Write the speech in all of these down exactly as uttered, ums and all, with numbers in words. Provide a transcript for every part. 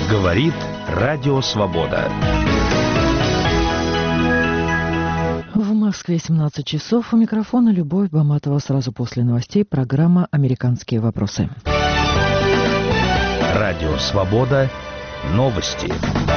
Говорит Радио Свобода. В Москве семнадцать часов. У микрофона Любовь Баматова. Сразу после новостей программа «Американские вопросы». Радио Свобода. Новости.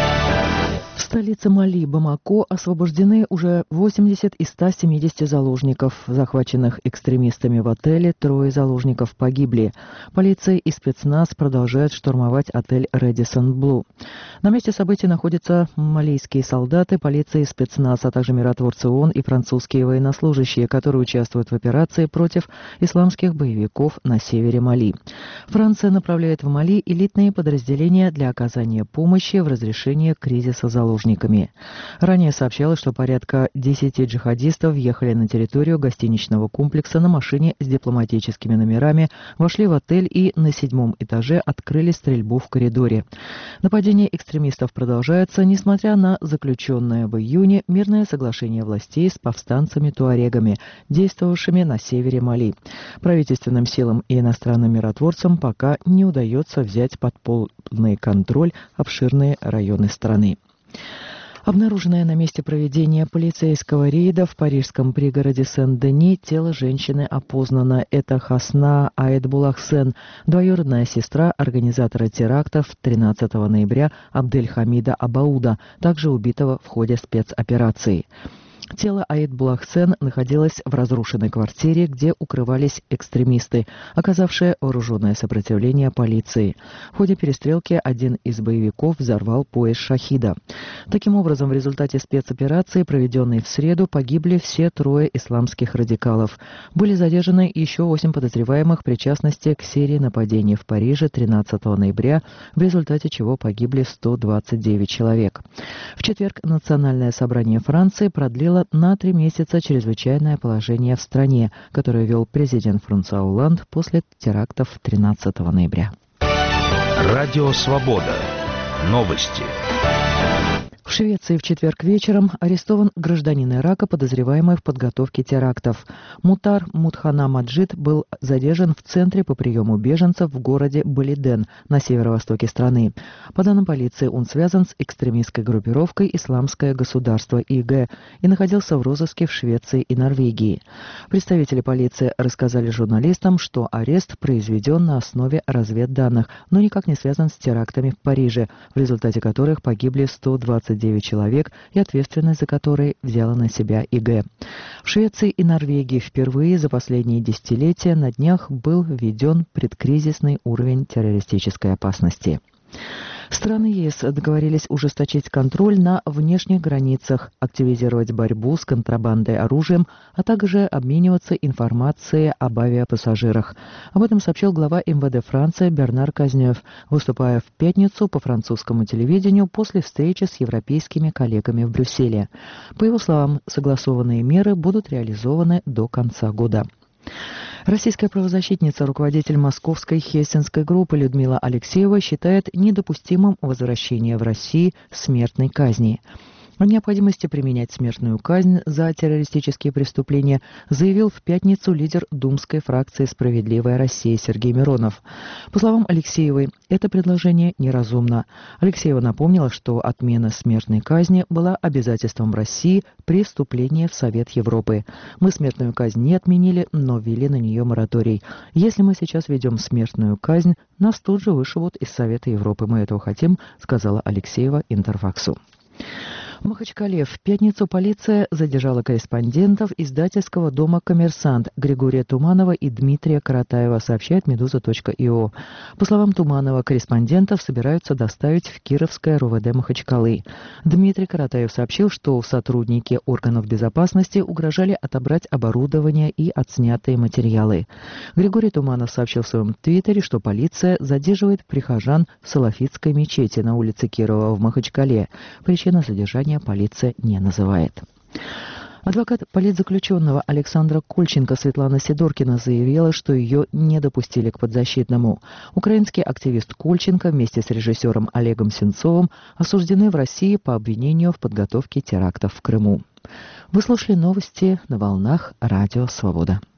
В столице Мали, Бамако, освобождены уже восемьдесят из ста семидесяти заложников, захваченных экстремистами в отеле. Трое заложников погибли. Полиция и спецназ продолжают штурмовать отель «Рэдисон Блу». На месте событий находятся малийские солдаты, полиция и спецназ, а также миротворцы ООН и французские военнослужащие, которые участвуют в операции против исламских боевиков на севере Мали. Франция направляет в Мали элитные подразделения для оказания помощи в разрешении кризиса заложников. Ранее сообщалось, что порядка десяти джихадистов въехали на территорию гостиничного комплекса на машине с дипломатическими номерами, вошли в отель и на седьмом этаже открыли стрельбу в коридоре. Нападение экстремистов продолжается, несмотря на заключенное в июне мирное соглашение властей с повстанцами-туарегами, действовавшими на севере Мали. Правительственным силам и иностранным миротворцам пока не удается взять под полный контроль обширные районы страны. Обнаруженное на месте проведения полицейского рейда в парижском пригороде Сен-Дени тело женщины опознано. Это Хасна Аэдбулахсен, двоюродная сестра организатора терактов тринадцатого ноября Абдельхамида Абауда, также убитого в ходе спецоперации. Тело Аэдбулахсен находилось в разрушенной квартире, где укрывались экстремисты, оказавшие вооруженное сопротивление полиции. В ходе перестрелки один из боевиков взорвал пояс шахида. Таким образом, в результате спецоперации, проведенной в среду, погибли все трое исламских радикалов. Были задержаны еще восемь подозреваемых в причастности к серии нападений в Париже тринадцатого ноября, в результате чего погибли сто двадцать девять человек. В четверг Национальное собрание Франции продлило на три месяца чрезвычайное положение в стране, которое ввел президент Франсуа Олланд после терактов тринадцатого ноября. Радио Свобода. Новости. В Швеции в четверг вечером арестован гражданин Ирака, подозреваемый в подготовке терактов. Мутар Мутхана Маджид был задержан в центре по приему беженцев в городе Балиден на северо-востоке страны. По данным полиции, он связан с экстремистской группировкой «Исламское государство» ИГ и находился в розыске в Швеции и Норвегии. Представители полиции рассказали журналистам, что арест произведен на основе разведданных, но никак не связан с терактами в Париже, в результате которых погибли сто двадцать девять человек и ответственность за которые взяла на себя ИГ. В Швеции и Норвегии впервые за последние десятилетия на днях был введен предкризисный уровень террористической опасности. Страны ЕС договорились ужесточить контроль на внешних границах, активизировать борьбу с контрабандой оружием, а также обмениваться информацией об авиапассажирах. Об этом сообщил глава МВД Франции Бернар Казнёв, выступая в пятницу по французскому телевидению после встречи с европейскими коллегами в Брюсселе. По его словам, согласованные меры будут реализованы до конца года. Российская правозащитница, руководитель московской Хельсинской группы Людмила Алексеева считает недопустимым возвращение в Россию смертной казни. О необходимости применять смертную казнь за террористические преступления заявил в пятницу лидер думской фракции «Справедливая Россия» Сергей Миронов. По словам Алексеевой, это предложение неразумно. Алексеева напомнила, что отмена смертной казни была обязательством в России при вступлении в Совет Европы. Мы смертную казнь не отменили, но ввели на нее мораторий. Если мы сейчас ведем смертную казнь, нас тут же вышибут из Совета Европы. Мы этого хотим, сказала Алексеева Интерфаксу. В Махачкале в пятницу полиция задержала корреспондентов издательского дома «Коммерсант» Григория Туманова и Дмитрия Каратаева, сообщает медуза точка io. По словам Туманова, корреспондентов собираются доставить в Кировское РОВД Махачкалы. Дмитрий Каратаев сообщил, что сотрудники органов безопасности угрожали отобрать оборудование и отснятые материалы. Григорий Туманов сообщил в своем твиттере, что полиция задерживает прихожан в Салафитской мечети на улице Кирова в Махачкале. Причина задержания полиция не называет. Адвокат политзаключенного Александра Кольченко Светлана Сидоркина заявила, что ее не допустили к подзащитному. Украинский активист Кольченко вместе с режиссером Олегом Сенцовым осуждены в России по обвинению в подготовке терактов в Крыму. Вы слушали новости на волнах Радио Свобода.